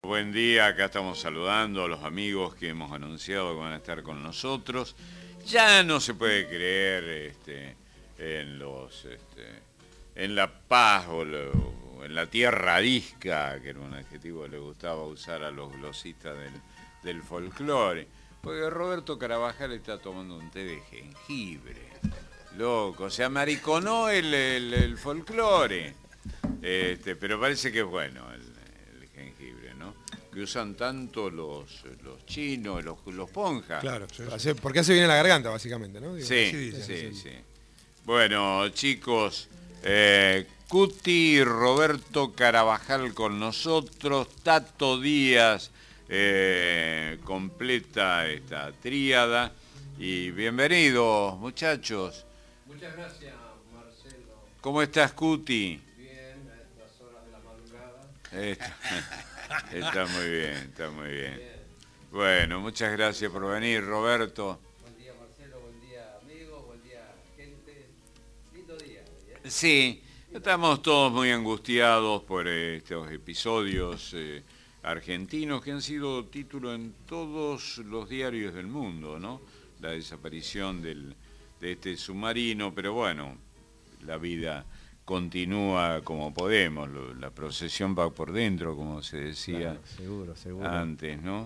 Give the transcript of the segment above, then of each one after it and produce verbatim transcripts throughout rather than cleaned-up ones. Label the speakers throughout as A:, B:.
A: Buen día, acá estamos saludando a los amigos que hemos anunciado que van a estar con nosotros. Ya no se puede creer este, en los este, en la paz o, lo, o en la tierra arisca, que era un adjetivo que le gustaba usar a los glosistas del, del folclore. Porque Roberto Carabajal está tomando un té de jengibre. Loco, se amariconó el, el, el folclore. Este, pero parece que es bueno el, el jengibre, ¿no? Que usan tanto los, los chinos, los, los ponjas.
B: Claro, hace, porque hace bien a la garganta, básicamente, ¿no? Digo,
A: sí,
B: dicen,
A: sí,
B: sí.
A: sí. Bueno, chicos, eh, Cuti y Roberto Carabajal con nosotros, Tato Díaz eh, completa esta tríada. Y bienvenidos, muchachos.
C: Muchas gracias, Marcelo.
A: ¿Cómo estás, Cuti?
C: Bien, a estas horas de la madrugada.
A: Está, está muy bien, está muy bien. bien. Bueno, muchas gracias por venir, Roberto.
C: Buen día, Marcelo, buen día, amigos, buen día, gente. Lindo día. ¿eh?
A: Sí, estamos todos muy angustiados por eh, estos episodios eh, argentinos que han sido título en todos los diarios del mundo, ¿no? La desaparición del, de este submarino, pero bueno, la vida continúa como podemos, la procesión va por dentro, como se decía
C: claro, seguro, seguro.
A: antes, ¿no?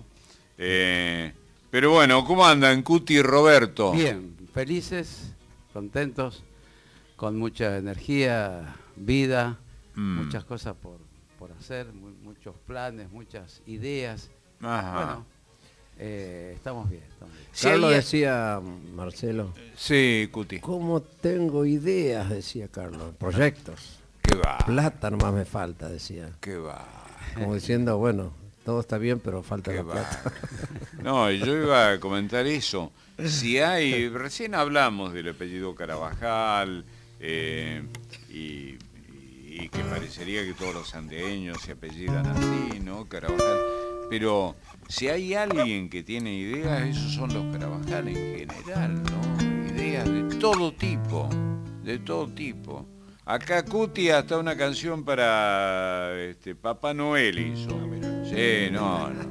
A: Eh, pero bueno, ¿cómo andan, Cuti y Roberto?
C: Bien, felices, contentos, con mucha energía, vida, mm. muchas cosas por, por hacer, muy, muchos planes, muchas ideas.
A: Ajá.
C: Bueno, eh, estamos bien. Estamos bien.
D: Sí, Carlos había... decía, Marcelo.
A: Sí, Cuti.
D: ¿Cómo tengo ideas? Decía Carlos. Proyectos.
A: ¿Qué va?
D: Plata nomás me falta, decía.
A: ¿Qué va?
D: Como diciendo, bueno, todo está bien, pero falta
A: ¿Qué
D: la
A: va?
D: plata.
A: No, yo iba a comentar eso. Si hay, recién hablamos del apellido Carabajal, eh, y, y que parecería que todos los andeños se apellidan así, ¿no? Carabajal. Pero si hay alguien que tiene ideas, esos son los Carabajal en general, ¿no? Ideas de todo tipo, de todo tipo. Acá Cuti hasta una canción para este, Papá Noel hizo. Sí, no, no.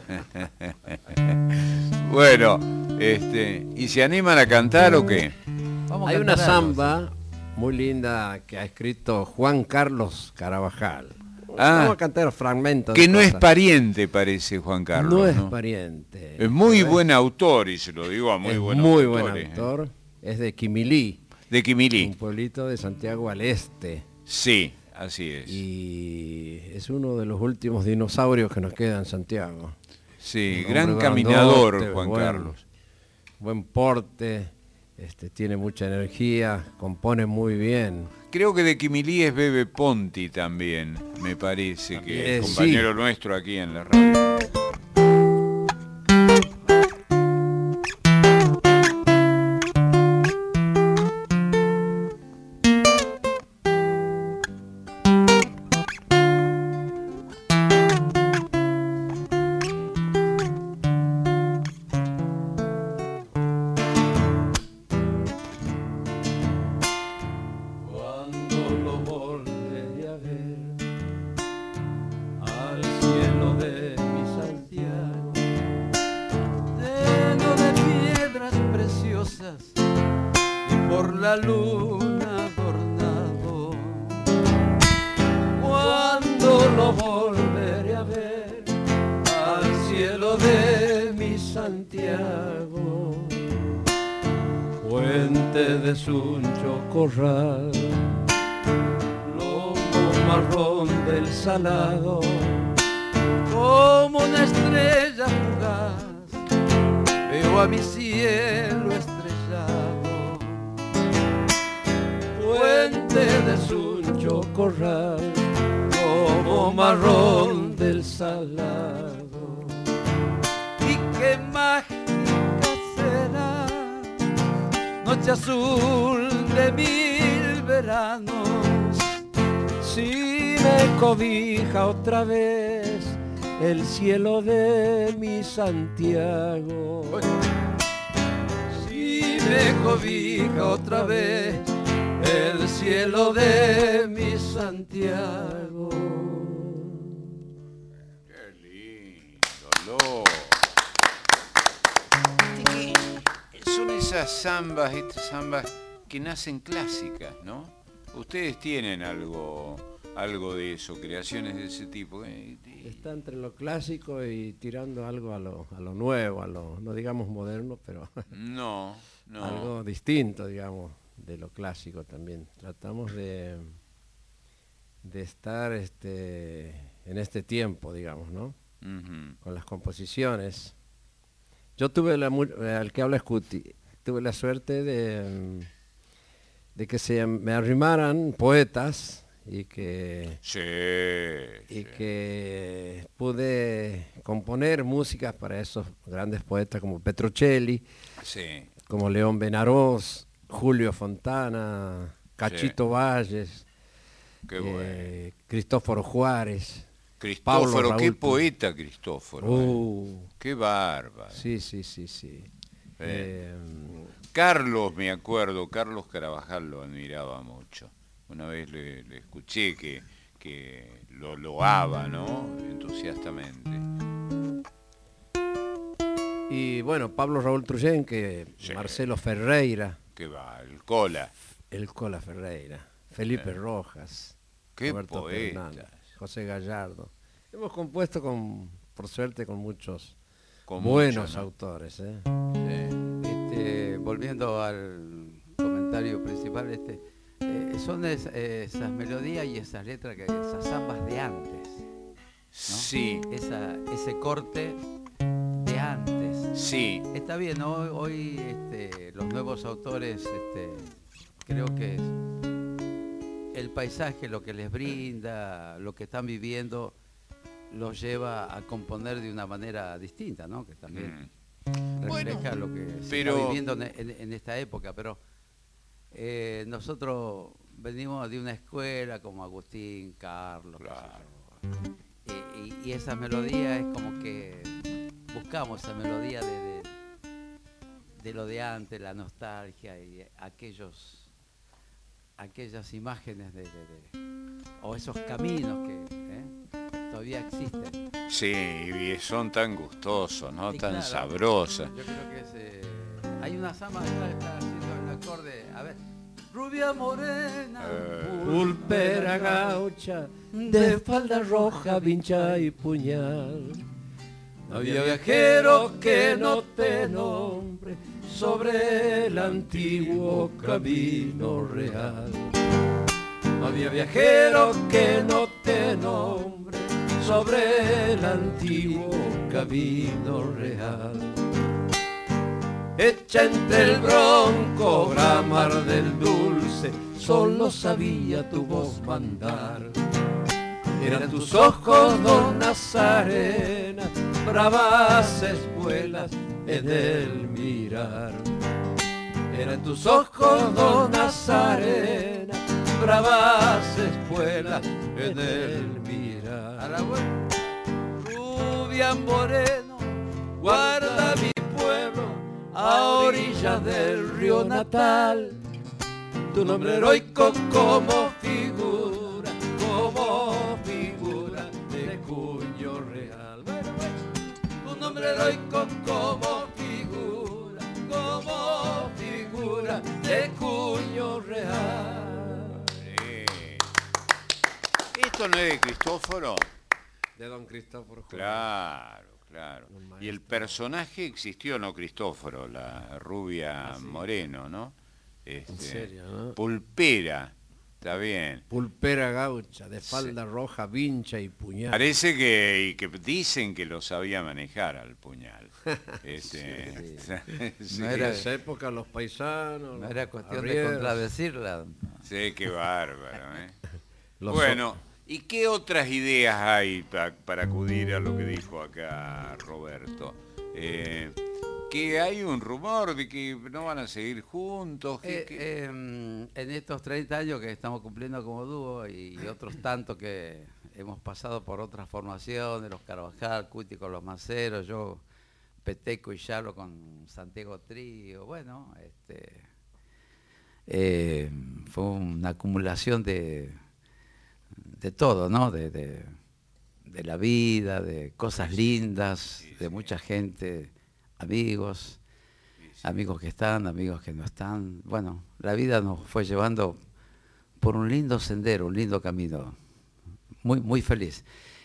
A: Bueno, este, ¿y se animan a cantar o qué?
D: Vamos hay una samba muy linda que ha escrito Juan Carlos Carabajal.
A: Ah,
D: vamos a cantar fragmentos.
A: Que no cosas. Es pariente, parece Juan Carlos.
D: No es
A: ¿no?
D: pariente.
A: Es muy
D: ¿no?
A: buen autor, y se lo digo a muy
D: es
A: buenos
D: muy
A: autores.
D: buen autor. ¿eh? Es de Quimilí.
A: De Quimilí.
D: Un pueblito de Santiago al este.
A: Sí, así es.
D: Y es uno de los últimos dinosaurios que nos queda en Santiago.
A: Sí, gran caminador, grandote, Juan
D: buen,
A: Carlos.
D: Buen porte, este, tiene mucha energía, compone muy bien.
A: Creo que de Quimilí es Bebe Ponti también, me parece, que
D: eh,
A: es compañero
D: sí.
A: nuestro aquí en la radio.
C: Como una estrella fugaz, veo a mi cielo estrellado. Puente de Suncho Corral, como marrón del salado. Y qué mágica será, noche azul de mil veranos. Si me cobija otra vez el cielo de mi Santiago. Si me cobija otra vez el cielo de mi Santiago.
A: Qué lindo. Ló. Son esas zambas, estas zambas que nacen clásicas, ¿no? Ustedes tienen algo, algo de eso, creaciones de ese tipo. ¿eh?
D: Está entre lo clásico y tirando algo a lo, a lo nuevo, a lo, no digamos moderno, pero
A: No, no.
D: algo distinto, digamos, de lo clásico también. Tratamos de, de estar este, en este tiempo, digamos, ¿no?
A: Uh-huh.
D: Con las composiciones. Yo tuve, la, al que habla Scuti, tuve la suerte de, de que se me arrimaran poetas y que,
A: Sí,
D: y
A: sí.
D: que pude componer músicas para esos grandes poetas como Petrocelli,
A: Sí.
D: como León Benarós, Julio Fontana, Cachito
A: Sí.
D: Valles,
A: Qué
D: eh,
A: bueno.
D: Cristóforo Juárez.
A: Cristóforo,
D: Pablo
A: qué
D: Raúl.
A: poeta Cristóforo.
D: Uh,
A: eh. Qué bárbaro.
D: sí, sí, sí, sí.
A: Eh,
D: Eh,
A: Carlos, me acuerdo, Carlos Carabajal lo admiraba mucho. Una vez le, le escuché que, que lo loaba, ¿no? Entusiastamente.
D: y bueno, Pablo Raúl Truyenque,
A: Sí.
D: Marcelo Ferreira,
A: Qué va, el cola.
D: el Cola Ferreira, Felipe
A: Eh.
D: Rojas,
A: Qué
D: Roberto
A: poetas.
D: Fernández, José Gallardo. Hemos compuesto con, por suerte, con muchos
A: Con
D: buenos
A: mucho, ¿no?
D: autores. ¿eh?
A: Sí.
C: Este, volviendo al comentario principal, este, eh, son es- eh, esas melodías y esas letras, que esas zambas de antes, ¿no?
A: Sí,
C: Esa, ese corte de antes.
A: sí.
C: Está bien, ¿no? Hoy, hoy, este, los nuevos autores, este, creo que el paisaje, lo que les brinda, lo que están viviendo, los lleva a componer de una manera distinta, ¿no? Que también
A: Mm.
C: refleja
A: Bueno,
C: lo que se
A: pero-
C: está viviendo en, en- en esta época, pero eh, nosotros venimos de una escuela como Agustín, Carlos,
A: Claro.
C: y, y- y esa melodía es como que buscamos esa melodía de, de, de lo de antes, la nostalgia y aquellos aquellas imágenes de, de- de- o esos caminos que ¿eh? todavía existen.
A: Sí, y son tan gustosos, ¿no?
C: Sí,
A: tan
C: claro.
A: sabrosas.
C: Yo creo que es, eh, hay una samba que está, está haciendo el acorde, a ver, rubia morena,
A: Eh.
D: Pulpera gaucha, de falda roja, vincha y puñal. Había viajero que no te nombre sobre el antiguo camino real. Había viajero que no te nombre sobre el antiguo camino real. Hecha entre el bronco bramar del dulce, solo sabía tu voz mandar. Eran tus ojos, don Nazarena, bravas espuelas en el mirar. Eran tus ojos, don Nazarena, bravas espuelas en el mirar.
C: a la vuelta.
D: Rubia moreno, guarda mi pueblo a orillas del río natal. Tu nombre heroico como figura, como figura de cuño real. Bueno, bueno. Tu nombre heroico como figura, como figura de cuño real.
A: Eh. ¿Esto no es de Cristóforo?
D: De don Cristóforo Juárez.
A: Claro, claro.
D: Un
A: Y el
D: maestro.
A: personaje existió, ¿no? Cristóforo, la rubia
D: Ah, sí.
A: Moreno, ¿no? Este,
D: En serio, ¿no?
A: Pulpera, está bien.
D: Pulpera gaucha, de falda roja, vincha y puñal.
A: Parece que, y que dicen que lo sabía manejar al puñal. Este, sí,
C: No
D: En
C: era-
D: esa época los paisanos,
C: No era
D: los
C: cuestión de
D: arrieros,
C: contradecirla.
A: sí, qué bárbaro, ¿eh?
D: los
A: Bueno, ¿y qué otras ideas hay pa- para acudir a lo que dijo acá Roberto? Eh, que hay un rumor de que no van a seguir juntos. que-
C: Eh,
A: que-
C: eh, en estos treinta años que estamos cumpliendo como dúo y otros tantos que hemos pasado por otras formaciones, los Carvajal, Cuti con los Maceros, yo Peteco y Yalo con Santiago Trío, bueno, este, eh, fue una acumulación de, de todo, ¿no? De, de- de la vida, de cosas lindas, de mucha gente, amigos, amigos que están, amigos que no están. Bueno, la vida nos fue llevando por un lindo sendero, un lindo camino, muy, muy feliz.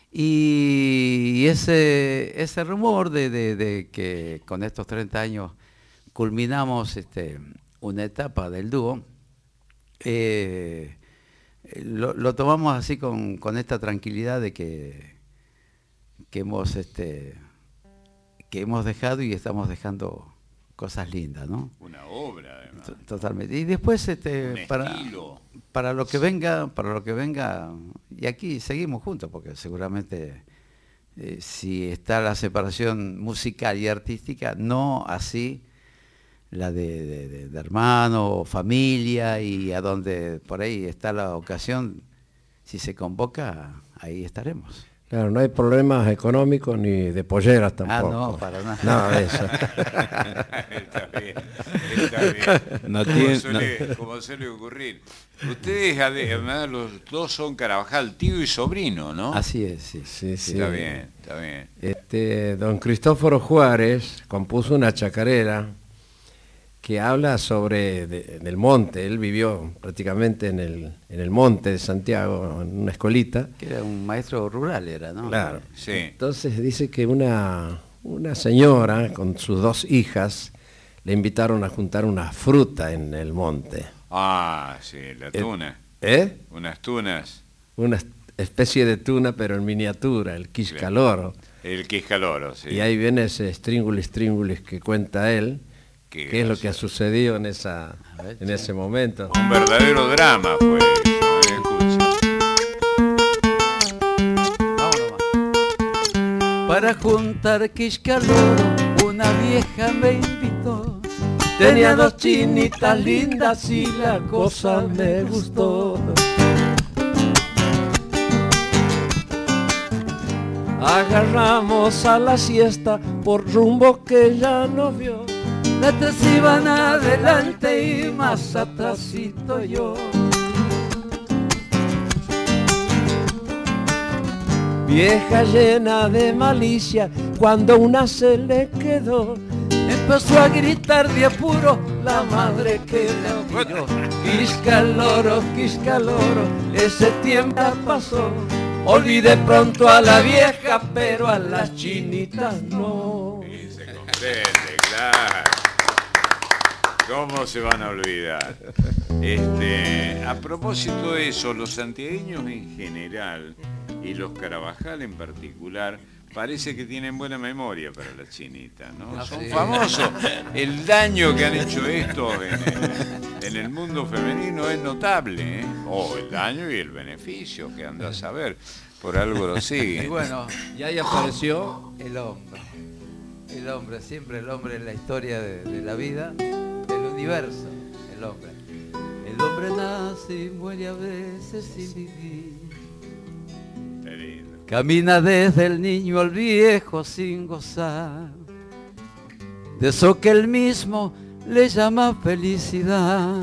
C: Y ese, ese rumor de, de, de que con estos treinta años culminamos este, una etapa del dúo, eh, lo, lo tomamos así con, con esta tranquilidad de que, que, hemos, este, que hemos dejado y estamos dejando cosas lindas, ¿no?
A: Una obra, además.
C: Totalmente. Y después, este,
A: Un
C: para,
A: estilo.
C: para lo que venga, para lo que venga, y aquí seguimos juntos, porque seguramente eh, si está la separación musical y artística, no así la de, de, de, de hermano, familia, y a donde por ahí está la ocasión, si se convoca, ahí estaremos.
D: Claro, no hay problemas económicos ni de polleras tampoco.
C: Ah, no, para nada.
D: Nada de eso.
A: Está bien, está bien.
E: No
A: como,
E: tiene-
A: suele,
E: no.
A: como suele ocurrir. Ustedes, además, los dos son Carabajal, tío y sobrino, ¿no?
C: Así es, sí.
D: Sí, sí.
A: Está bien, está bien.
D: Este, don Cristóforo Juárez compuso una chacarera que habla sobre de- del monte. Él vivió prácticamente en el, en el monte de Santiago, en una escolita.
C: Que era un maestro rural, era, ¿no?
D: Claro.
A: Sí.
D: Entonces dice que una, una señora con sus dos hijas le invitaron a juntar una fruta en el monte.
A: Ah, sí, la tuna.
D: ¿Eh?
A: Unas tunas.
D: Una especie de tuna, pero en miniatura, el quiscaloro.
A: El quiscaloro, sí.
D: Y ahí viene ese stringulis stringulis que cuenta él,
A: Qué
D: qué es lo que ha
A: gracioso.
D: sucedido en, esa,
C: A ver,
D: en
C: che.
D: ese momento.
A: Un verdadero drama fue eso, ¿eh? Escucha.
C: Vamos nomás. Para juntar quiscaloro, una vieja me invitó. Tenía dos chinitas lindas y la cosa me gustó.
D: Agarramos a la siesta por rumbo que ya no vio.
C: Las tres iban adelante y más atrásito yo.
D: Vieja llena de malicia, cuando una se le quedó.
C: Empezó a gritar de apuro la madre que la vio.
D: Quiscaloro, quiscaloro, ese tiempo pasó. Olvidé pronto a la vieja, pero a las chinitas no.
A: Sí, se comprende, claro. ¿Cómo se van a olvidar? Este, a propósito de eso, los santiagueños en general y los Carabajal en particular parece que tienen buena memoria para la chinita, ¿no?
C: Ah,
A: Son
C: sí.
A: famosos. El daño que han hecho estos en el, en el mundo femenino es notable, ¿eh? Oh, el daño y el beneficio, que anda a saber. Por algo lo
C: Y
A: siguen.
C: bueno,
D: Y ahí apareció
C: el hombre. El hombre, siempre el hombre en la historia de, de la vida, del universo, el hombre. El hombre nace y muere a veces sin vivir.
A: Qué lindo.
C: Camina desde el niño al viejo sin gozar de eso que él mismo le llama felicidad.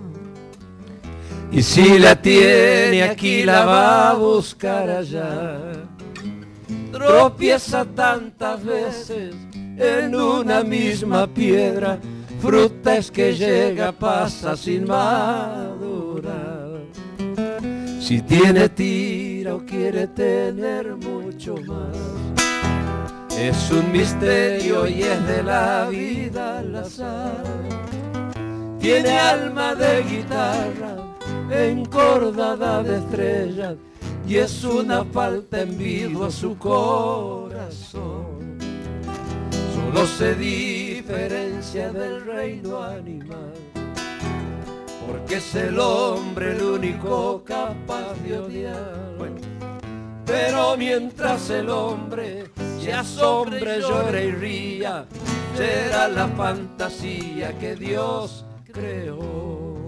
D: y si la tiene aquí la va a buscar allá. Tropieza tantas veces en una misma piedra, fruta es que llega, pasa sin madurar. Si tiene tira o quiere tener mucho más, es un misterio y es de la vida al azar. Tiene alma de guitarra encordada de estrellas y es una falta en vivo a su corazón. Solo se diferencia del reino animal, porque es el hombre el único capaz de odiar. Pero mientras el hombre se asombre, llore y ría, será la fantasía que Dios creó.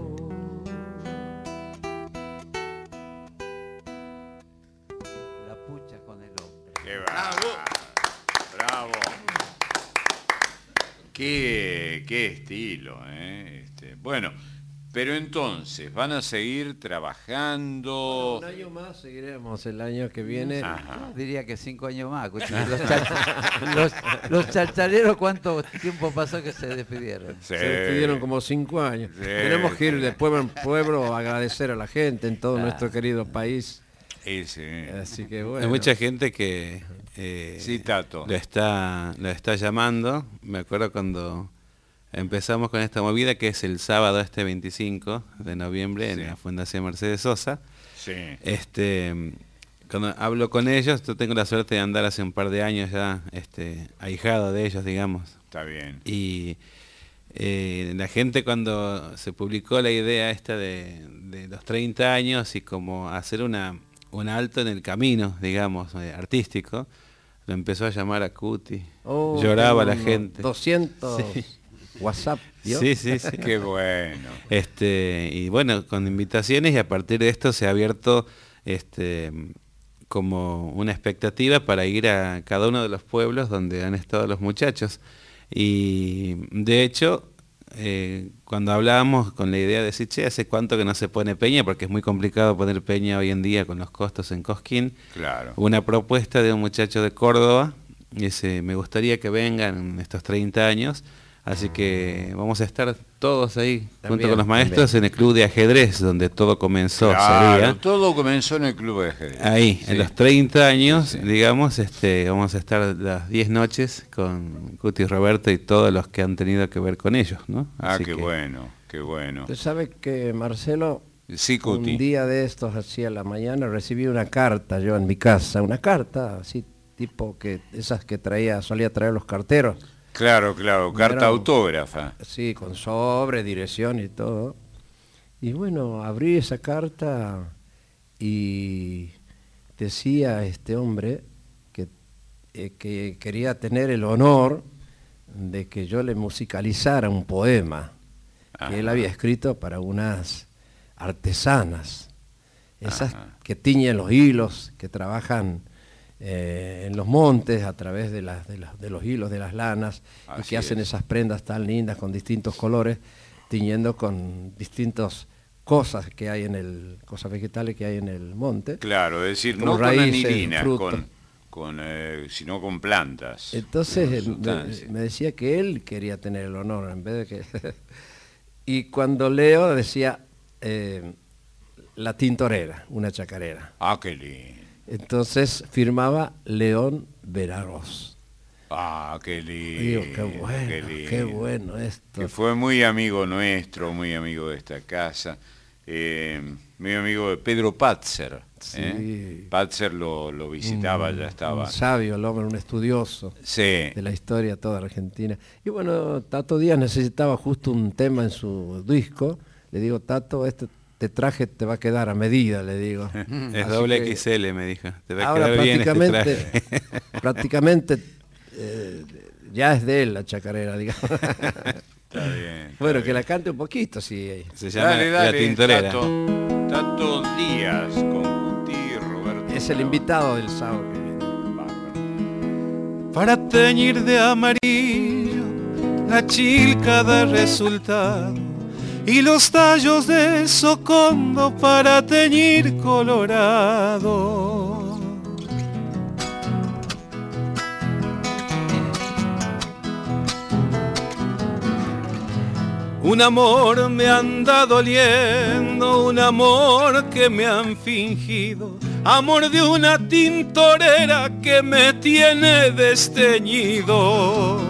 C: La pucha con el hombre.
A: ¡Qué bravo! ¡Bravo! Qué, qué estilo, ¿eh? Este, bueno, Pero entonces, ¿van a seguir trabajando?
D: Un año más seguiremos el año que viene.
C: Yo diría que cinco años más. Los, chal- los, los chalchaleros, ¿cuánto tiempo pasó que se despidieron?
A: Sí.
D: Se despidieron como cinco años.
A: Sí,
D: Tenemos que ir
A: sí.
D: de pueblo en pueblo a agradecer a la gente en todo
C: Ah.
D: nuestro querido país.
A: Sí, sí.
D: Así que bueno.
E: Hay mucha gente que eh,
A: Sí, Tato.
E: lo está lo está llamando. Me acuerdo cuando empezamos con esta movida, que es el sábado este veinticinco de noviembre
A: Sí.
E: en la Fundación Mercedes Sosa.
A: Sí.
E: Este, cuando hablo con ellos, yo tengo la suerte de andar hace un par de años ya este, ahijado de ellos, digamos.
A: Está bien.
E: Y eh, la gente, cuando se publicó la idea esta de, de los treinta años y como hacer una un alto en el camino, digamos, eh, artístico, lo empezó a llamar a Cuti.
D: Oh,
E: Lloraba la
D: como
E: gente.
D: doscientos
E: Sí.
D: WhatsApp, ¿vio?
E: Sí, sí, sí.
A: Qué bueno.
E: Este, y bueno, con invitaciones, y a partir de esto se ha abierto este como una expectativa para ir a cada uno de los pueblos donde han estado los muchachos. Y de hecho, eh, cuando hablábamos con la idea de decir, che, ¿hace cuánto que no se pone peña? Porque es muy complicado poner peña hoy en día con los costos en Cosquín.
A: Claro.
E: Una propuesta de un muchacho de Córdoba, y dice, me gustaría que vengan estos treinta años. Así que vamos a estar todos ahí, junto
D: También,
E: con los maestros,
D: también.
E: en el club de ajedrez, donde todo comenzó.
A: Claro,
E: Sería
A: todo comenzó en el club de ajedrez.
E: ahí,
A: Sí.
E: en los treinta años,
A: Sí.
E: digamos, este, vamos a estar las diez noches con Cuti y Roberto y todos los que han tenido que ver con ellos, ¿no?
A: Ah,
E: Así
A: qué
E: que-
A: bueno, qué bueno.
D: Usted sabe que, Marcelo,
A: Sí, Cuti.
D: un día de estos, así a la mañana, recibí una carta yo en mi casa, una carta así tipo que esas que traía, solía traer los carteros,
A: Claro, claro, carta
D: Era un-
A: autógrafa.
D: así con sobre, dirección y todo. Y bueno, abrí esa carta y decía este hombre que, eh, que quería tener el honor de que yo le musicalizara un poema que él
A: Ajá.
D: había escrito para unas artesanas, esas
A: Ajá.
D: que tiñen los hilos, que trabajan eh, en los montes a través de, las, de, las- de los hilos de las lanas y
A: Así
D: que hacen
A: es.
D: esas prendas tan lindas con distintos colores, tiñendo con distintas cosas que hay en el, cosas vegetales que hay en el monte.
A: Claro, es decir,
D: Como
A: no
D: raíces,
A: con anilinas,
D: frutos.
A: con, con, eh, sino con plantas.
D: Entonces
A: con
D: eh,
A: sustancias.
D: me, me decía que él quería tener el honor en vez de que... y cuando leo decía eh, la tintorera, una chacarera.
A: Ah, qué lindo.
D: Entonces firmaba León Veragos.
A: Ah, qué
D: Y
A: lindo.
D: digo, qué bueno,
A: qué
D: qué,
A: lindo.
D: bueno esto.
A: Que fue muy amigo nuestro, muy amigo de esta casa, eh, muy amigo de Pedro Patzer.
D: Sí.
A: ¿eh? Patzer lo, lo visitaba,
D: Un-
A: ya estaba.
D: Un sabio, el hombre, un estudioso
A: Sí,
D: de la historia toda Argentina. Y bueno, Tato Díaz necesitaba justo un tema en su disco. Le digo, Tato, este te traje te va a quedar a medida, le digo.
E: Es
D: Así
E: doble
D: que
E: X L, me dijo. Te va a
D: ahora
E: quedar bien este
D: prácticamente,
E: traje.
D: prácticamente eh, ya es de él la chacarera, digamos.
A: está bien.
D: Bueno,
A: está
D: que la
A: bien.
D: cante un poquito, sí.
E: Se llama
A: Dale, dale,
E: La Tintorera.
A: Tato, Tato Díaz con Cuti y Roberto.
D: Es el invitado del sábado que viene.
A: Bárbaro.
E: Para teñir de amarillo la chilca da resultado, y los tallos de socondo para teñir colorado. Un amor me anda doliendo, un amor que me han fingido, amor de una tintorera que me tiene desteñido.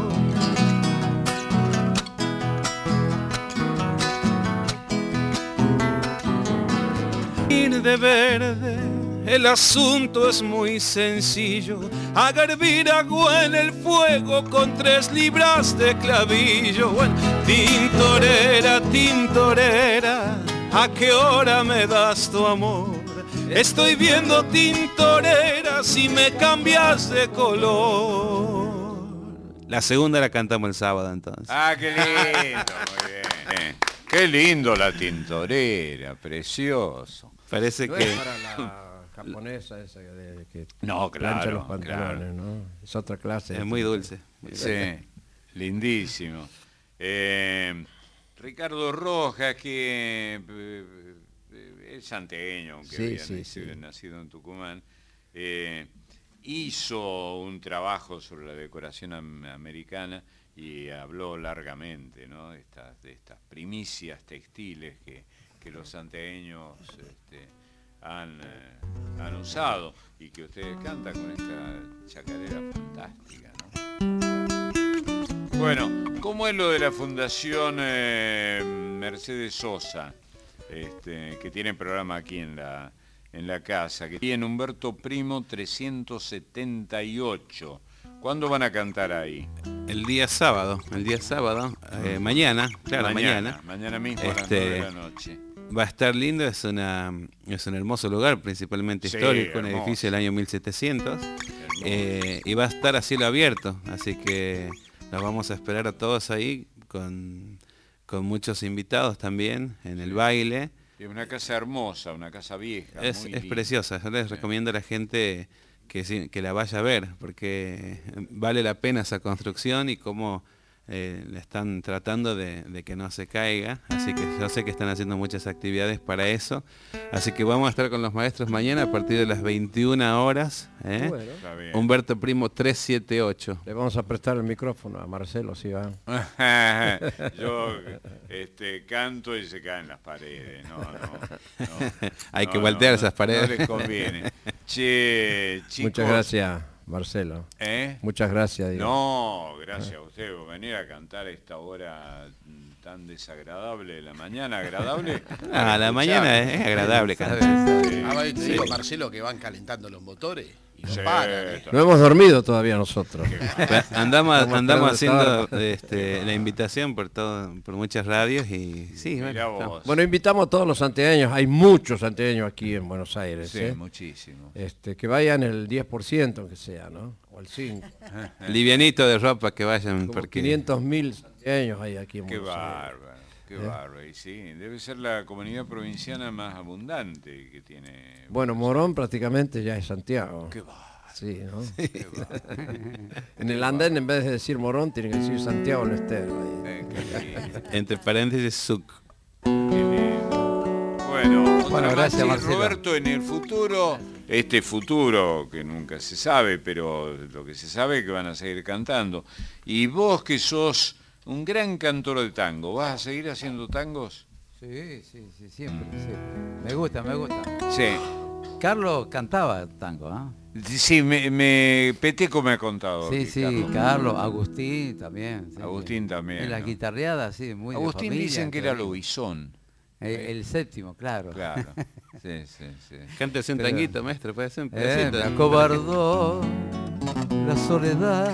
E: Ir de verde, el asunto es muy sencillo, haga hervir agua en el fuego con tres libras de clavillo. Bueno, tintorera, tintorera, ¿a qué hora me das tu amor? Estoy viendo tintorera si me cambias de color. La segunda la cantamos el sábado entonces.
A: Ah, qué lindo, muy bien. Qué lindo la tintorera, precioso.
E: Parece
D: No
E: que...
D: es para la japonesa esa de, que
A: No,
D: plancha
A: claro,
D: los pantalones,
A: claro.
D: ¿no? Es otra clase.
E: Es muy dulce.
A: Sí, lindísimo. Eh, Ricardo Rojas, que eh, es santeño, aunque
D: Sí,
A: había
D: sí,
A: nacido,
D: sí.
A: nacido en Tucumán, eh, hizo un trabajo sobre la decoración am- americana y habló largamente, ¿no? de, estas, de estas primicias textiles que, que los santeños este, han, eh, han usado y que ustedes cantan con esta chacarera fantástica, ¿no? Bueno, ¿cómo es lo de la Fundación eh, Mercedes Sosa, este, que tiene programa aquí en la, en la casa, que tiene Humberto Primo trescientos setenta y ocho? ¿Cuándo van a cantar ahí?
E: El día sábado, el día sábado, eh, mañana, claro, mañana.
A: Mañana, mañana mismo a las
E: Este,
A: nueve de la noche.
E: Va a estar lindo, es, una, es un hermoso lugar, principalmente
A: Sí,
E: histórico, un
A: hermoso.
E: edificio del año mil setecientos,
A: Hermoso.
E: eh, y va a estar a cielo abierto, así que los vamos a esperar a todos ahí, con, con muchos invitados también en el baile.
A: Es una casa hermosa, una casa vieja.
E: Es,
A: muy
E: es
A: linda.
E: preciosa, yo les
A: Sí.
E: recomiendo a la gente que, sí, que la vaya a ver, porque vale la pena esa construcción y cómo eh, le están tratando de, de que no se caiga, así que yo sé que están haciendo muchas actividades para eso, así que vamos a estar con los maestros mañana a partir de las veintiuna horas, ¿eh?
D: Bueno,
A: Está bien.
E: Humberto Primo trescientos setenta y ocho.
D: le vamos a prestar el micrófono a Marcelo, si va.
A: Yo este, canto y se caen las paredes. No, no, no.
E: Hay
A: No,
E: que
A: no,
E: voltear
A: no,
E: esas paredes.
A: No les conviene. Che, chicos.
D: Muchas gracias, Marcelo.
A: ¿Eh?
D: Muchas gracias, digo.
A: No, gracias a usted por venir a cantar a esta hora tan desagradable de la mañana. ¿Agradable?
E: Ah, la mañana es agradable
C: ¿Sabe?
E: cantar.
C: ¿Sabe?
F: Ah, te digo, Marcelo, que van calentando los motores y no
A: Sí,
F: paran. ¿eh?
D: No hemos dormido todavía nosotros.
E: Andamos,
D: Estamos
E: andamos
D: esperando
E: haciendo este, la invitación por todo, por muchas radios y sí,
A: Mirá
E: bueno,
A: vos.
D: Bueno, invitamos a todos los santiagueños, hay muchos santiagueños aquí en Buenos Aires,
A: Sí,
D: ¿eh?
A: muchísimo.
D: Este, que vayan el diez por ciento, aunque sea, ¿no? O el cinco por ciento.
E: livianito de ropa que vayan
D: Como
E: porque
D: quinientos mil santiagueños hay aquí en
A: Qué
D: Buenos Aires.
A: bárbaro, qué bárbaro. Y sí, debe ser la comunidad provinciana más abundante que tiene.
D: Bueno, Morón prácticamente ya es Santiago.
A: Qué bárbaro.
D: Sí, ¿no?
A: Qué bárbaro.
D: En el andén, en vez de decir Morón, tiene que decir Santiago del Estero. ahí.
A: Eh, qué lindo,
E: entre paréntesis suc.
A: qué lindo. Bueno, otra
C: Bueno,
A: más.
C: gracias,
A: Sí,
C: Marcelo.
A: Roberto, en el futuro, este futuro que nunca se sabe, pero lo que se sabe es que van a seguir cantando. Y vos que sos un gran cantor de tango, ¿vas a seguir haciendo tangos?
C: Sí, sí, sí, siempre, sí. Me gusta, me gusta.
A: Sí.
C: Carlos cantaba tango, ¿ah?
A: Sí, me, me Peteco me ha contado.
C: Sí,
A: que
C: sí,
A: Carlos-
C: Carlos, Agustín también. sí,
A: Agustín
C: sí.
A: también,
C: En la
A: ¿no?
C: guitarreada, sí, muy de
A: Agustín
C: familia,
A: dicen que era
C: entonces,
A: lobizón.
C: El, el séptimo, claro.
A: Claro. Sí, sí, sí.
E: Cántese un
C: Pero-
E: tanguito, maestro, puede ser un
C: Eh,
E: pedacito.
C: me acobardó la soledad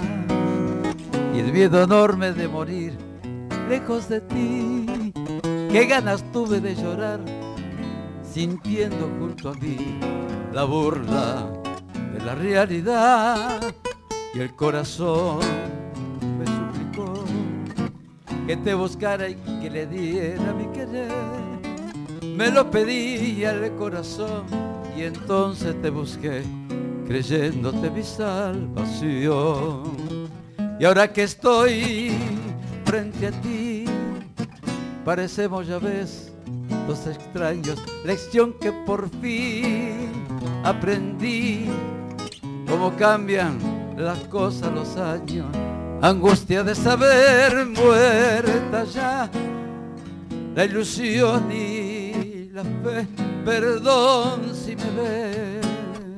C: y el miedo enorme de morir lejos de ti. Qué ganas tuve de llorar sintiendo junto a mí la burla de la realidad, y el corazón me suplicó que te buscara y que le diera mi querer. Me lo pedía el corazón y entonces te busqué, creyéndote mi salvación. Y ahora que estoy frente a ti, parecemos, ya ves, dos extraños. Lección que por fin aprendí, cómo cambian las cosas los años. Angustia de saber muerta ya la ilusión y la fe. Perdón si me ves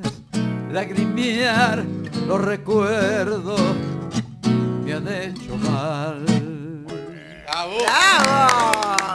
C: lagrimear, los recuerdos me han hecho mal.
F: ¡Bravo!
G: ¡Bravo!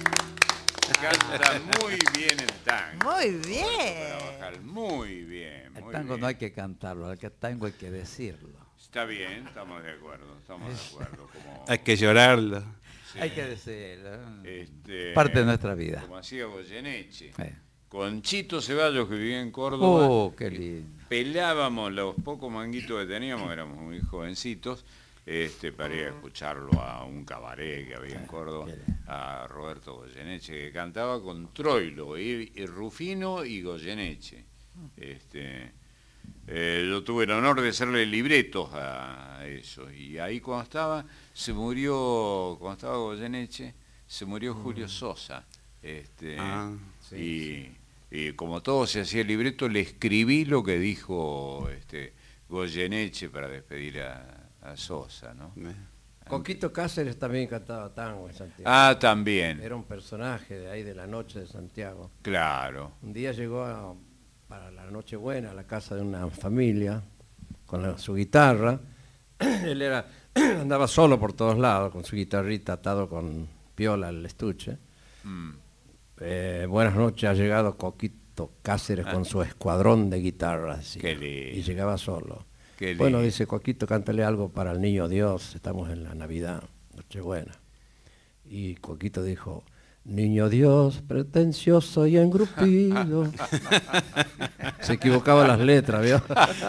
A: Canta muy bien el tango.
G: Muy bien.
A: Trabajar muy bien.
C: El
A: muy
C: tango
A: bien.
C: no hay que cantarlo, el tango hay que decirlo.
A: Está bien, estamos de acuerdo, estamos de acuerdo. Como,
E: Hay que llorarlo.
A: sí,
C: Hay que decirlo.
A: este,
C: Parte de nuestra vida.
A: Como hacía Goyeneche.
C: Eh.
A: Con Chito Ceballos, que vivía en Córdoba,
C: Oh, qué lindo.
A: pelábamos los pocos manguitos que teníamos, éramos muy jovencitos, este, para ir a escucharlo a un cabaret que había en Córdoba, a Roberto Goyeneche, que cantaba con Troilo, y, y Rufino y Goyeneche. Este, eh, yo tuve el honor de hacerle libretos a eso, y ahí cuando estaba, se murió, cuando estaba Goyeneche, se murió Julio Sosa. Este,
E: Ah,
A: y, y como todo se hacía el libreto, le escribí lo que dijo este, Goyeneche para despedir a, a Sosa, ¿no?
E: Me-
D: Coquito Cáceres también cantaba tango en Santiago.
A: Ah, también,
D: Era un personaje de ahí de la noche de Santiago.
A: claro.
D: Un día llegó a- para la Nochebuena a la casa de una familia con la- su guitarra. Él era andaba solo por todos lados con su guitarrita atado con piola al estuche.
A: Mm.
D: Eh, buenas noches, ha llegado Coquito Cáceres con su escuadrón de guitarras. decía.
A: Qué lindo.
D: Y llegaba solo.
A: Qué
D: Bueno,
A: lindo.
D: dice Coquito, cántale algo para el niño Dios, estamos en la Navidad, Nochebuena. Y Coquito dijo, niño Dios, pretencioso y engrupido. Se equivocaba las letras, ¿vio?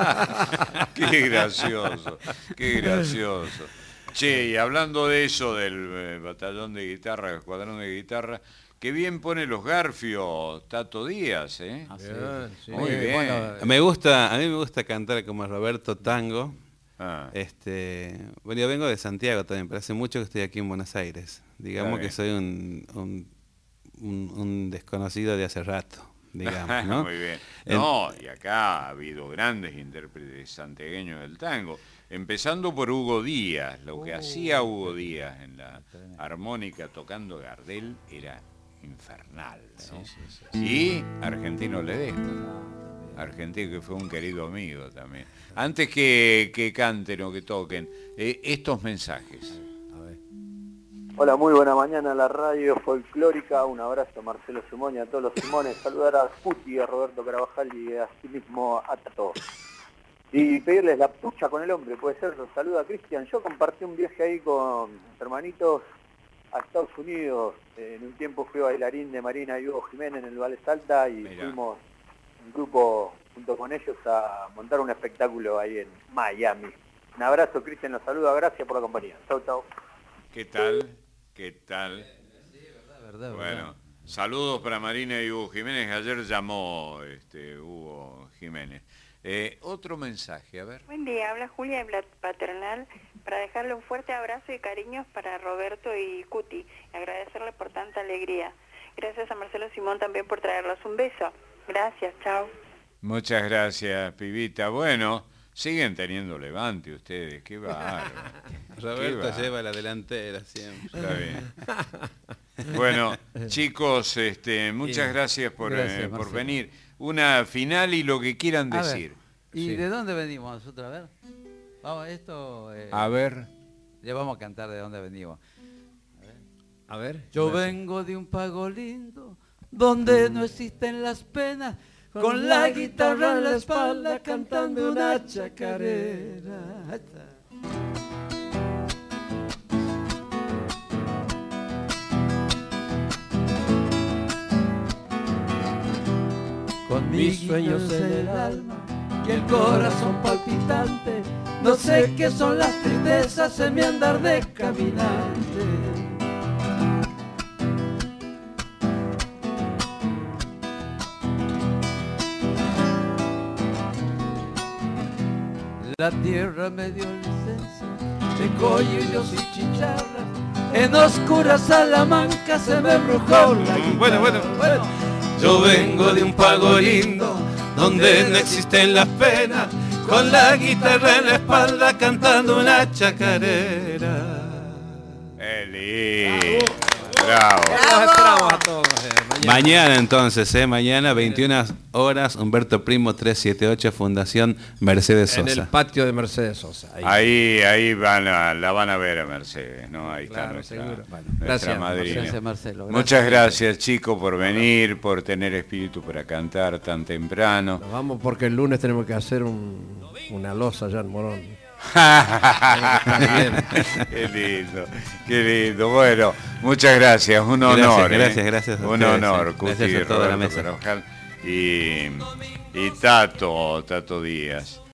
A: Qué gracioso, qué gracioso. Che, y hablando de eso, del eh, batallón de guitarra, el escuadrón de guitarra, qué bien pone los garfios Tato Díaz, ¿eh?
C: Ah, sí.
D: Bien, sí.
A: Muy
C: Eh,
A: bien.
C: bueno,
E: Me gusta, a mí me gusta cantar como Roberto Tango.
A: Ah,
E: Este, bueno, yo vengo de Santiago también, pero hace mucho que estoy aquí en Buenos Aires. Digamos
A: Está
E: que
A: bien.
E: soy un, un, un- un desconocido de hace rato, digamos, ¿no?
A: Muy bien.
E: En-
A: No, y acá ha habido grandes intérpretes santiagueños del tango, empezando por Hugo Díaz. Lo que hacía Hugo Díaz en la armónica tocando Gardel era infernal, ¿no? Y Argentino Ledesma. Argentino, que fue un querido amigo también. Antes que, que canten o que toquen, eh, estos mensajes.
D: A ver.
H: Hola, muy buena mañana a la radio folclórica. Un abrazo a Marcelo Simón y a todos los Simones. Saludar a Puti, a Roberto Carabajal y a sí mismo a Tato. Y pedirles la pucha con el hombre, puede ser. Los saluda Cristian. Yo compartí un viaje ahí con hermanitos a Estados Unidos. Eh, en un tiempo fui bailarín de Marina y Hugo Jiménez en el Valle Salta y
A: Mirá.
H: fuimos un grupo junto con ellos a montar un espectáculo ahí en Miami. Un abrazo, Cristian, los saluda. Gracias por la compañía. Chau, chau.
A: ¿Qué tal? ¿Qué tal?
C: verdad, verdad,
A: Bueno,
C: verdad.
A: saludos para Marina y Hugo Jiménez. Ayer llamó este, Hugo Jiménez. Eh, otro mensaje, a ver.
I: Buen día, habla Julia de Plat- Paternal para dejarle un fuerte abrazo y cariños para Roberto y Cuti y agradecerle por tanta alegría. Gracias a Marcelo Simón también por traerlos un beso. Gracias, chao.
A: Muchas gracias, pibita. Bueno, siguen teniendo levante ustedes. Qué bárbaro.
E: Roberto
A: Qué va.
E: lleva la delantera siempre.
A: Está bien. Bueno, chicos, este, muchas
C: Sí.
A: gracias por,
C: Gracias,
A: eh, por
C: Marcelo.
A: venir. Una final y lo que quieran
C: A ver,
A: decir.
C: ¿y
D: Sí.
C: de dónde venimos nosotros? A ver. Vamos, esto... eh,
A: A ver.
C: ya vamos a cantar de dónde venimos.
D: A ver.
C: Yo vengo de un pago lindo, donde no existen las penas, con la guitarra en la espalda cantando una chacarera. Ahí está. Con mis sueños en el alma y el corazón palpitante, no sé qué son las tristezas en mi andar de caminante. La tierra me dio licencia de coyos y chicharras, en oscuras salamancas se me embrujó la guitarra.
E: Bueno, bueno,
C: bueno.
E: Yo vengo de un pago lindo, donde no existen las penas, con la guitarra en la espalda cantando una chacarera.
A: Eli. Bravo.
D: Los esperamos a todos. eh, mañana.
E: Mañana entonces, ¿eh? Mañana, veintiuna horas, Humberto Primo trescientos setenta y ocho, Fundación Mercedes
D: En el
E: Sosa.
D: patio de Mercedes Sosa. ahí.
A: Ahí, ahí van a, la van a ver a Mercedes, ¿no? Ahí está
D: Claro,
A: nuestra,
D: seguro. Bueno,
A: nuestra
D: gracias,
A: madrina.
C: Gracias, Marcelo.
A: Muchas gracias, chicos, por venir, por tener espíritu para cantar tan temprano.
D: Nos vamos porque el lunes tenemos que hacer un- una losa allá en Morón.
A: Qué lindo, qué lindo. Bueno, muchas gracias, un
E: Gracias,
A: honor. ¿eh?
E: gracias, gracias a
A: Un
E: ustedes,
A: honor,
E: eh.
A: Cuti,
E: Gracias a toda la
A: Roberto
E: mesa.
A: Carabajal y, y Tato, Tato Díaz.